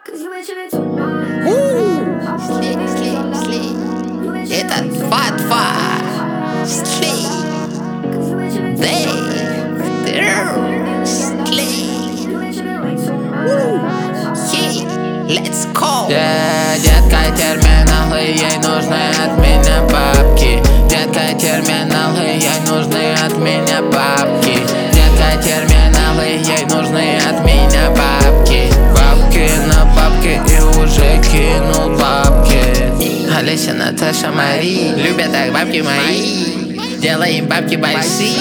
Слей. Это Фатфа. Слей. Слей. Hey, let's go. Детка терминалы, ей нужны от меня бабки. Детка терминалы, ей нужны от меня бабки. Детка терминалы, ей нужны от меня бабки. Бабки на бабки и уже кинул бабки. Олеся, Наташа, Мари любят так бабки мои. Делаем бабки большие.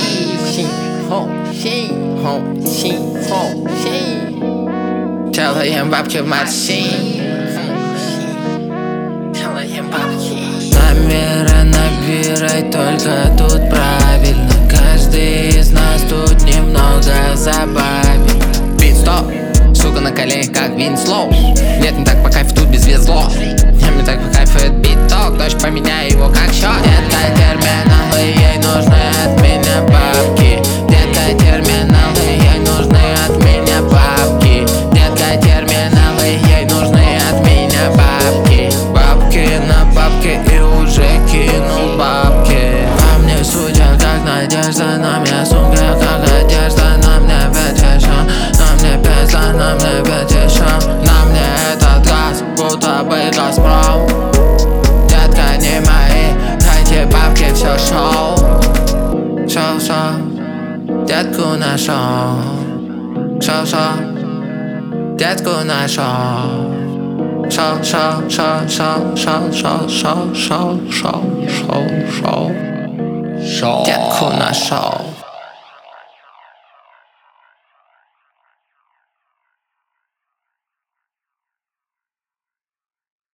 Делаем бабки в Марси. Делаем бабки. Номера набирай, только тут правильно. Каждый из нас тут немного забавен. Бит-стоп, сука на коленях, как Винслоу. Нет, не так по кайфу, тут без везло. Мне так по кайфу, это бит-ток. Дочь, поменяй его как счет. Это терминалы, ей нужны от меня бабки. Детка терминалы, ей нужны от меня бабки. Детка терминалы, ей нужны от меня бабки. Бабки на бабки и уже кинул бабки. По мне судят как надежда, на мне сумка как одежда. На мне пятишон, на мне песня, на мне пятишон. На мне этот газ, будто бы Газпром. Детка не мои, дайте бабки, все шоу. Шоу, детку нашел. Шоу, детку нашел. Шоу, детку нашел.